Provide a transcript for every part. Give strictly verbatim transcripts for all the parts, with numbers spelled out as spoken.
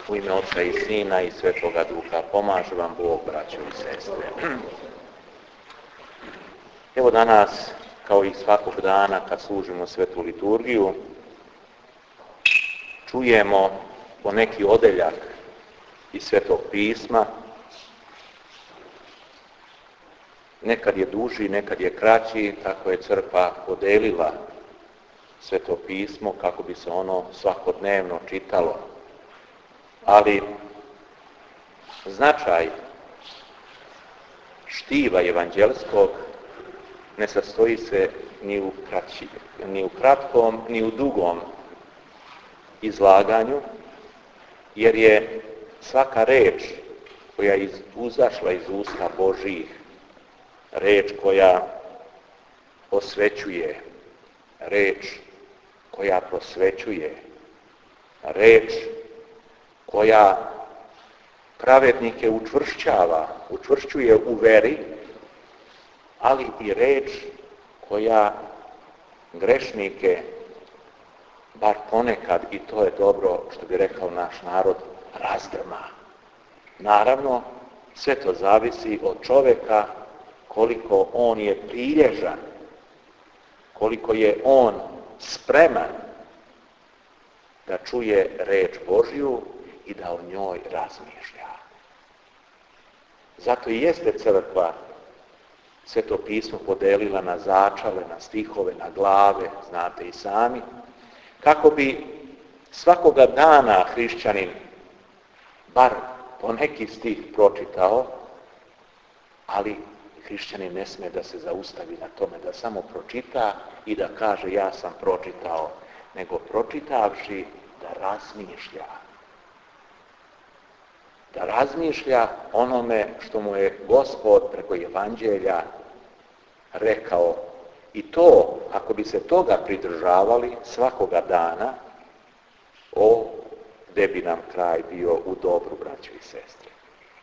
U ime Oca i Sina i Svetoga Duha pomaže vam Bog, braćo i sestre. Evo danas, kao i svakog dana kad služimo svetu liturgiju, čujemo po neki odeljak iz Svetog pisma. Nekad je duži, nekad je kraći, tako je crkva podelila Sveto pismo kako bi se ono svakodnevno čitalo. Ali značaj štiva evanđelskog ne sastoji se ni u, kraći, ni u kratkom, ni u dugom izlaganju, jer je svaka reč koja je izašla iz usta Božjih, reč koja osvećuje, reč koja prosvećuje, reč koja pravednike učvršćava, učvršćuje u veri, ali i reč koja grešnike, bar ponekad, i to je dobro što bi rekao naš narod, razdrma. Naravno, sve to zavisi od čoveka, koliko on je prilježan, koliko je on spreman da čuje reč Božju i da o njoj razmišlja. Zato i jeste crkva Sveto pismo podelila na začale, na stihove, na glave, znate i sami, kako bi svakoga dana hrišćanin bar po neki stih pročitao, ali hrišćanin ne sme da se zaustavi na tome, da samo pročita i da kaže ja sam pročitao, nego pročitavši da razmišlja. Da razmišlja onome što mu je Gospod preko evanđelja rekao. I to, ako bi se toga pridržavali svakoga dana, o, gde bi nam kraj bio u dobru, braćo i sestre.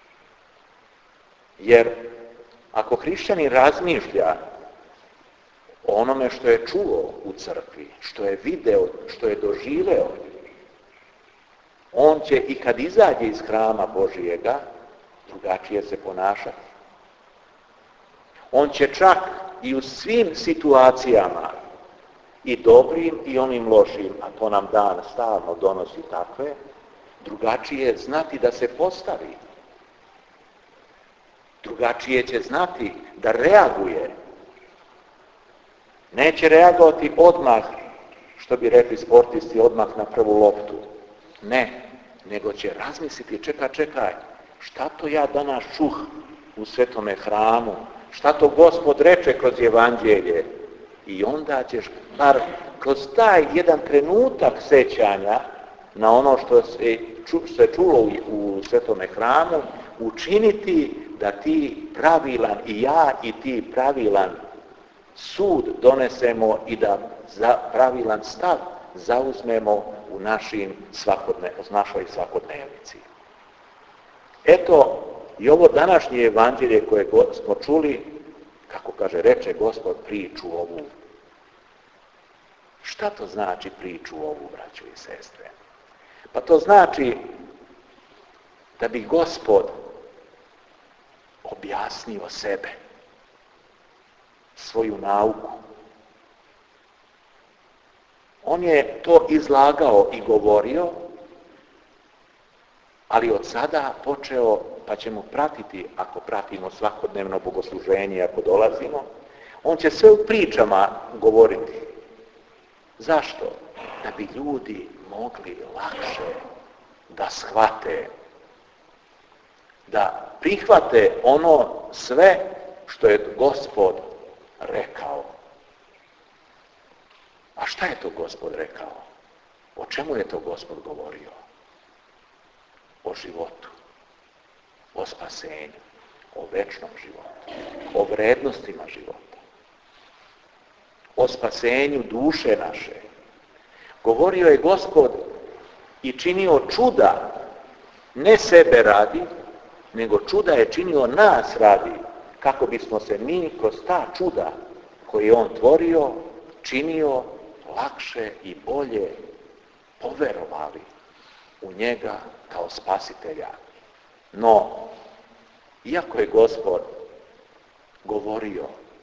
Jer ako hrišćanin razmišlja o onome što je čuo u crkvi, što je video, što je doživeo, on će i kad izađe iz hrama Božijega drugačije se ponašati. On će čak i u svim situacijama, i dobrim i onim lošim, a to nam dan stalno donosi takve, drugačije znati da se postavi. Drugačije će znati da reaguje. Neće reagovati odmah, što bi rekli sportisti, odmah na prvu loptu. Ne, nego će razmisliti, čekaj, čekaj, šta to ja danas čuh u svetome hramu, šta to Gospod reče kroz evanđelje. I onda ćeš, bar kroz taj jedan trenutak sećanja na ono što se, ču, se čulo u, u svetome hramu, učiniti da ti pravilan, i ja i ti pravilan sud donesemo i da za pravilan stav zauzmemo u našim svakodne, našoj svakodnevnici. Eto, i ovo današnje evanđelje koje smo čuli, kako kaže, reče Gospod priču ovu. Šta to znači priču ovu, braćo i sestre? Pa to znači da bi Gospod objasnio sebe, svoju nauku. On je to izlagao i govorio, ali od sada počeo, pa ćemo pratiti, ako pratimo svakodnevno bogosluženje, ako dolazimo, on će sve u pričama govoriti. Zašto? Da bi ljudi mogli lakše da shvate, da prihvate ono sve što je Gospod rekao. A šta je to Gospod rekao? O čemu je to Gospod govorio? O životu, o spasenju, o večnom životu, o vrednostima života, o spasenju duše naše. Govorio je Gospod i činio čuda, ne sebe radi, nego čuda je činio nas radi, kako bismo se mi kroz ta čuda koje je on tvorio, činio lakše i bolje poverovali u njega kao kao spasitelja. No, iako je Gospod govorio,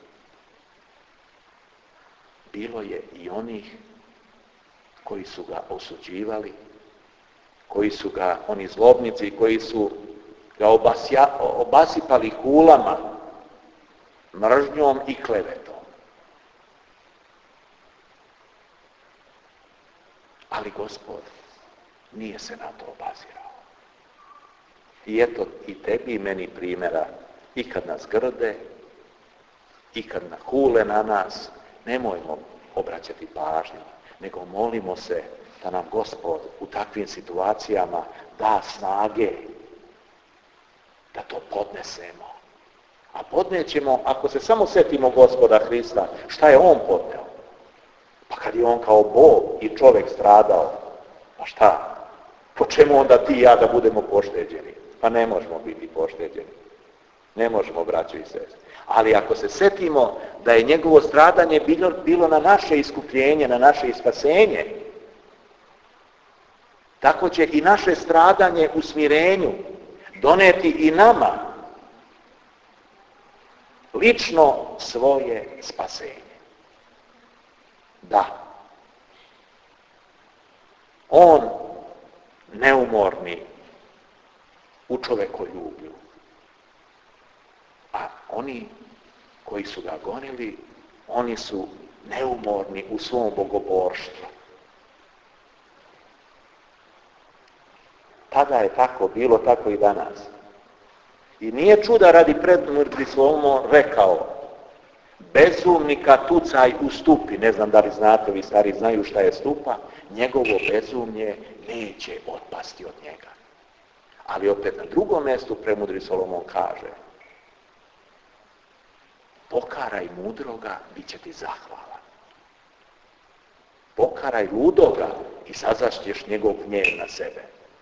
bilo je i onih koji su ga osuđivali, koji su ga, oni zlobnici, koji su ga obasja, obasipali kulama, mržnjom i klevetom. Ali Gospod nije se na to obazirao. I eto, i tebi i meni primjera, i kad nas grde, i kad nahule na nas, nemojmo obraćati pažnju, nego molimo se da nam Gospod u takvim situacijama da snage da to podnesemo. A podnećemo, ako se samo setimo Gospoda Hrista, šta je On podneo? Pa kad je On kao Bog i čovjek stradao, pa šta? Po čemu onda ti i ja da budemo pošteđeni? Pa ne možemo biti pošteđeni. Ne možemo, braćo i sestre. Ali ako se setimo da je njegovo stradanje bilo, bilo na naše iskupljenje, na naše spasenje, tako će i naše stradanje u smirenju doneti i nama lično svoje spasenje. Da. On neumorni u čovekoljublju. A oni koji su ga gonili, oni su neumorni u svom bogoborštvu. Tada je tako bilo, tako i danas. I nije čuda radi predmrtvi Solomon rekao, bezumnika tucaj u stupi, ne znam da li znate, vi stari znaju šta je stupa, njegovo bezumlje neće otpasti od njega. Ali opet na drugom mjestu premudri Solomon kaže, pokaraj mudroga, bit će ti zahvalan. Pokaraj ludoga i sazvaćeš njegov gnjev na sebe.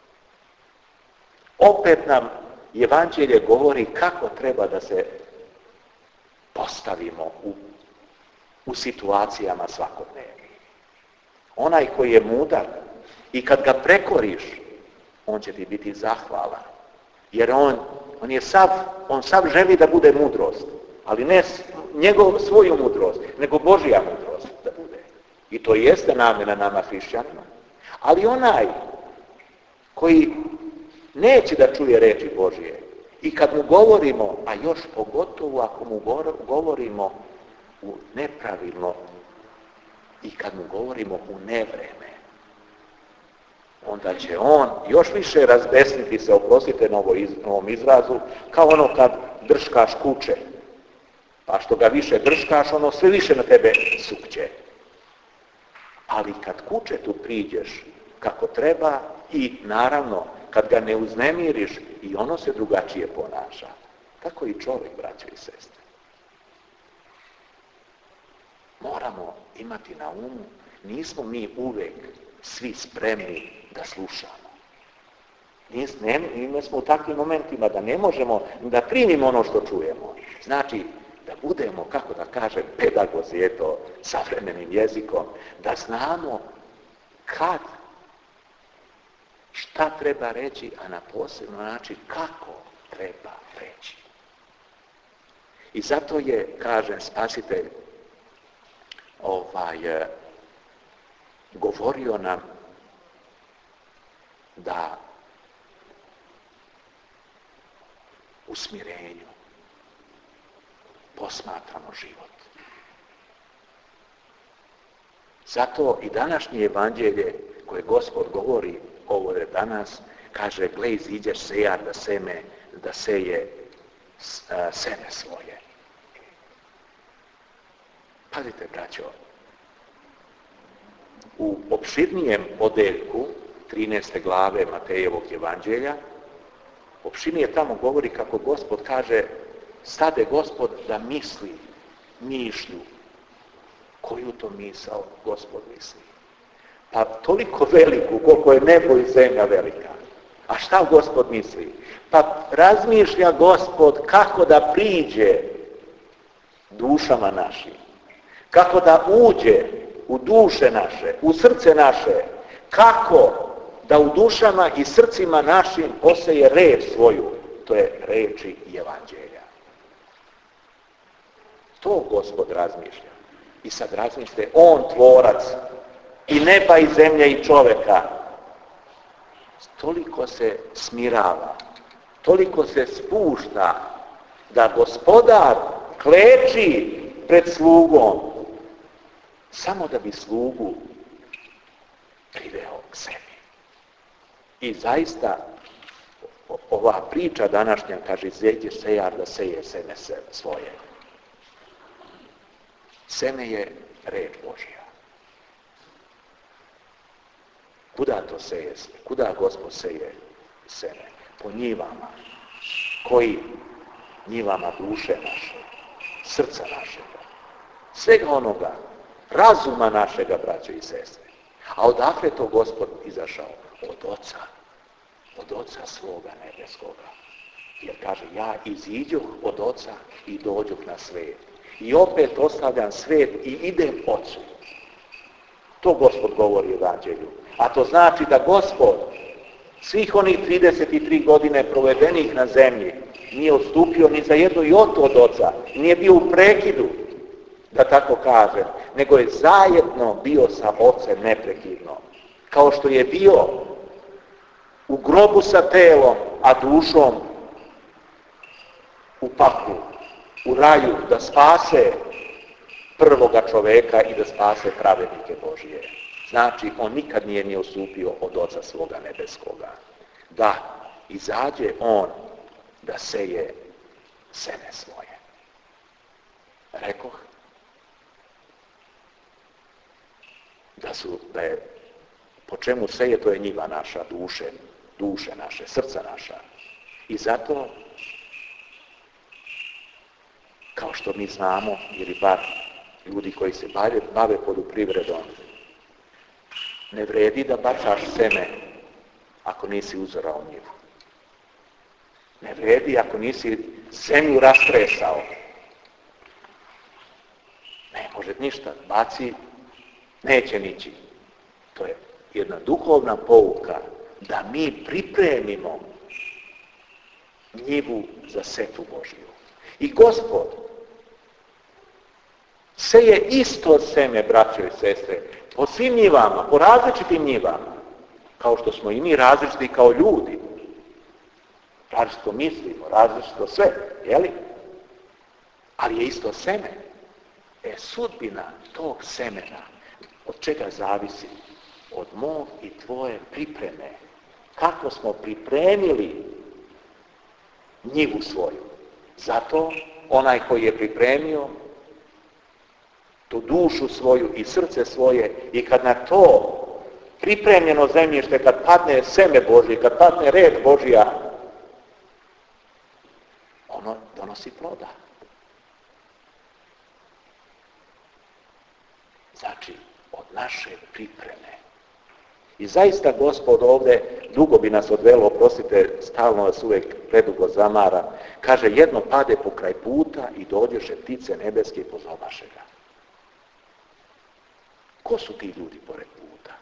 Opet nam Evanđelje govori kako treba da se postavimo u, u situacijama svakodnevnih. Onaj koji je mudar i kad ga prekoriš, on će ti biti zahvalan. Jer on, on je sav, on sav želi da bude mudrost, ali ne njegov svoju mudrost, nego Božja mudrost da bude. I to jeste namjena nama hrišćanima. Ali onaj koji neće da čuje reči Božje i kad mu govorimo, a još pogotovo ako mu govorimo u nepravilno i kad mu govorimo u nevreme, onda će on još više razbesniti se, oprostite na ovom izrazu, kao ono kad drškaš kuće. Pa što ga više drškaš, ono sve više na tebe sukće. Ali kad kućetu priđeš kako treba i naravno kad ga ne uznemiriš i ono se drugačije ponaša. Tako i čovjek, braćo i sestre. Moramo imati na umu, nismo mi uvek svi spremni da slušamo. Ne, ne smo u takvim momentima da ne možemo da primimo ono što čujemo. Znači, da budemo, kako da kažem, pedagozi, eto, savremenim jezikom, da znamo kad, šta treba reći, a na posebno način kako treba reći. I zato je, kažem, Spasitelj ovaj, govorio nam da u smirenju posmatramo život. Zato i današnje evanđelje koje Gospod govori ovo je danas, kaže, gle, iziđeš sejar da seme, da seje a, seme svoje. Pazite, braćo, u opširnijem odeljku trinaeste glave Matejevog evanđelja, opširnije tamo govori kako Gospod kaže, stade Gospod da misli mišlju. Koju to misao Gospod misli? Pa toliko veliku koliko je nebo i zemlja velika. A šta Gospod misli? Pa razmišlja Gospod kako da priđe dušama našim. Kako da uđe u duše naše, u srce naše. Kako da u dušama i srcima našim poseje reč svoju, to je reči i evanđelja. To Gospod razmišlja. I sad razmišljate, on tvorac i neba i zemlje i čoveka, toliko se smirava, toliko se spušta, da Gospodar kleči pred slugom, samo da bi slugu priveo k sebi. I zaista, ova priča današnja, kaže, izađe sejar da seje seme svoje. Seme je reč Božja. Kuda to seje? Kuda Gospod seje seme? Po njivama. Koji? Njivama duše naše, srca našega, svega onoga, razuma našega, braćo i sestre. A odakle to Gospod izašao? Od Oca. Od Oca svoga nebeskoga. Jer kaže, ja iziđoh od Oca i dođoh na svet. I opet ostavljam svet i idem Ocu. To Gospod govori u evanđelju. A to znači da Gospod svih onih trideset tri godine provedenih na zemlji nije odstupio ni za jednu jotu od Oca, nije bio u prekidu, da tako kažem, nego je zajedno bio sa Ocem neprekidno. Kao što je bio u grobu sa telom, a dušom u paklu, u raju, da spase prvoga čoveka i da spase pravednike Božije. Znači, on nikad nije ni odstupio od Oca svoga nebeskoga. Da izađe on da seje seme svoje. Rekoh da su, da je, po čemu seje, to je njiva naša, duše, duše naše, srca naša. I zato, kao što mi znamo, ili bar ljudi koji se bave, bave poljoprivredom, ne vredi da bacaš seme ako nisi uzorao njivu. Ne vredi ako nisi zemlju rastresao. Ne može ništa. Baci, neće nići. To je jedna duhovna pouka da mi pripremimo njivu za setu Božju. I Gospod seje isto seme, braćo i sestre, po svim njivama, po različitim njivama, kao što smo i mi različiti kao ljudi. Različito mislimo, različito sve, jeli? Ali je isto seme. E, sudbina tog semena, od čega zavisi? Od mog i tvoje pripreme. Kako smo pripremili njivu svoju. Zato onaj koji je pripremio tu dušu svoju i srce svoje, i kad na to pripremljeno zemljište, kad padne seme Božje, kad padne reč Božja, ono donosi ploda. Znači, od naše pripreme. I zaista, Gospod ovdje, dugo bi nas odvelo, oprostite, stalno vas uvijek predugo zamara, kaže, jedno pade pokraj puta i dođeše ptice nebeske i pozobaše ga. Ko su ti ljudi pored puta?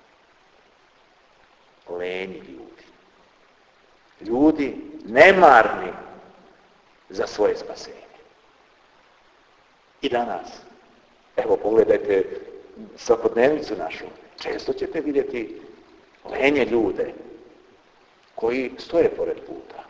Lenji ljudi. Ljudi nemarni za svoje spasenje. I danas, evo pogledajte svakodnevnicu našu, često ćete vidjeti lenje ljude koji stoje pored puta.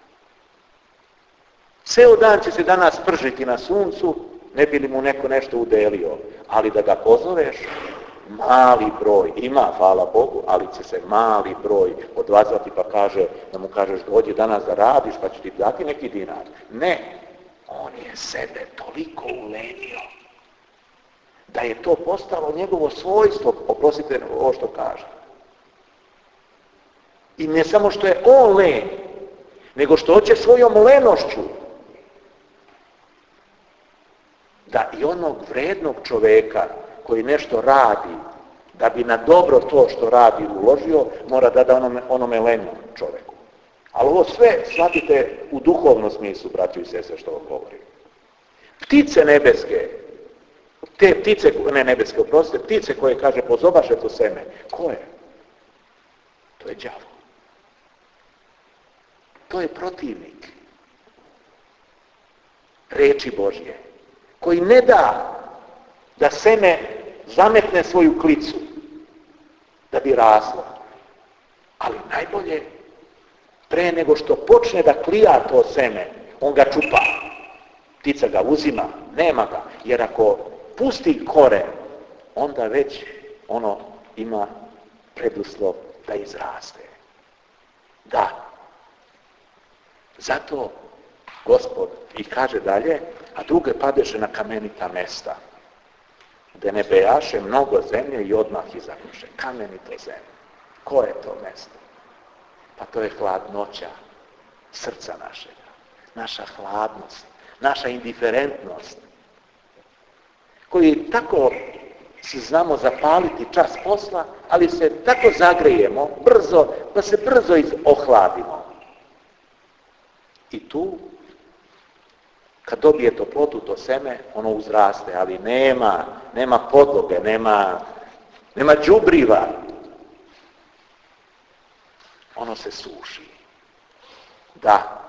Ceo dan će se danas pržiti na suncu, ne bi li mu neko nešto udelio, ali da ga pozoveš, mali broj, ima, hvala Bogu, ali će se mali broj odvazati pa kaže, da mu kažeš dođi danas da radiš pa ću ti dati neki dinar. Ne, on je sebe toliko ulenio da je to postalo njegovo svojstvo, oprostite ovo što kaže. I ne samo što je on len, nego što hoće svojom lenošću da i onog vrednog čoveka koji nešto radi, da bi na dobro to što radi uložio, mora da da onome, onome lenom čoveku. Ali ovo sve shvatite u duhovnom smislu, braćo i sestre, što vam govorim. Ptice nebeske, te ptice, ne nebeske, oprostite, ptice koje, kaže, pozobaše to seme, ko je? To je đavo. To je protivnik riječi Božje, koji ne da da seme zametne svoju klicu da bi raslo. Ali najbolje, pre nego što počne da klija to seme, on ga čupa. Ptica ga uzima, nema ga. Jer ako pusti koren, onda već ono ima preduslov da izraste. Da. Zato Gospod i kaže dalje, a druge padeše na kamenita mesta, gde ne bejaše mnogo zemlje i odmah izakuše. Kamenito zemlje. Ko je to mesto? Pa to je hladnoća srca našega. Naša hladnost, naša indiferentnost, koji tako se znamo zapaliti čas posla, ali se tako zagrejemo brzo, da se brzo ohladimo. I tu, kad dobije toplotu, to seme, ono uzraste, ali nema, nema podloge, nema, nema đubriva. Ono se suši. Da,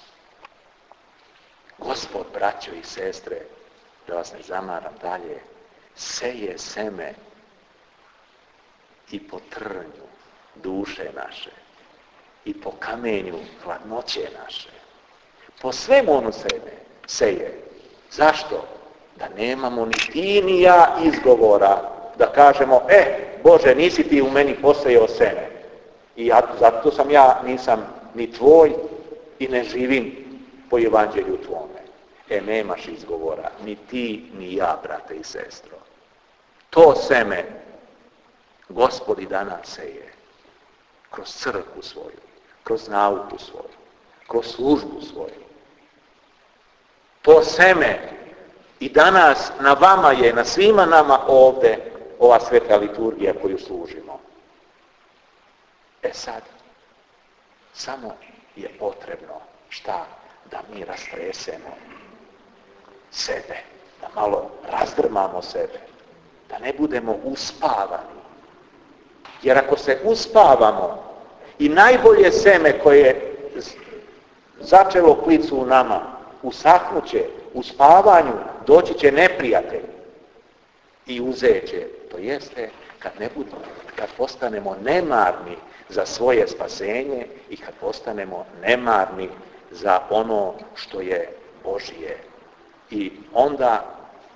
Gospod, braćo i sestre, da vas ne zamaram dalje, seje seme i po trnju duše naše i po kamenju hladnoće naše. Po svemu ono seme seje. Zašto? Da nemamo ni ti ni ja izgovora da kažemo, e, Bože, nisi ti u meni posejao seme. I ja, zato sam ja nisam ni tvoj i ne živim po evanđelju tvome. E, nemaš izgovora, ni ti, ni ja, brate i sestro. To seme Gospod i danas seje kroz crkvu svoju, kroz nauku svoju, kroz službu svoju. To seme i danas na vama je, na svima nama ovde, ova sveta liturgija koju služimo. E sad, samo je potrebno šta? Da mi rastresemo sebe, da malo razdrmamo sebe, da ne budemo uspavani. Jer ako se uspavamo i najbolje seme koje je začelo klicu u nama, usahnuće, u spavanju doći će neprijatelj i uzeće. To jeste kad, ne budemo, kad postanemo nemarni za svoje spasenje i kad postanemo nemarni za ono što je Božje. I onda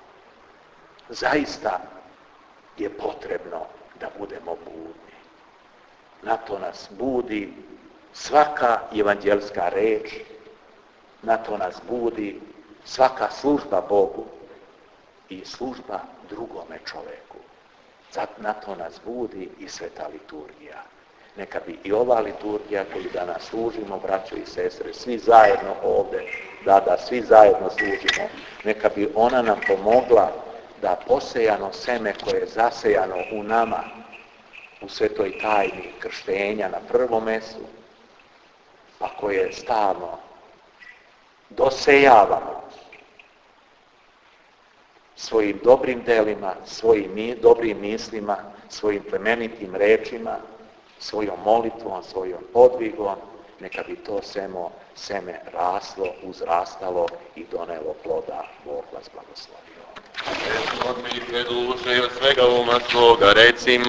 zaista je potrebno da budemo budni. Na to nas budi svaka evanđelska reč, na to nas budi svaka služba Bogu i služba drugome čoveku. Na to nas budi i sveta liturgija. Neka bi i ova liturgija koju danas služimo, braćo i sestre, svi zajedno ovde, da, da, svi zajedno služimo, neka bi ona nam pomogla da posejano seme koje je zasejano u nama, u svetoj tajni krštenja na prvom mestu, a koje stalno dosejavamo svojim dobrim delima, svojim dobrim mislima, svojim plemenitim rečima, svojom molitvom, svojom podvigom, neka bi to semo, seme raslo, uzrastalo i donelo ploda. Bog vas blagoslovio. Od mi duše i od svega uma svoga recimo,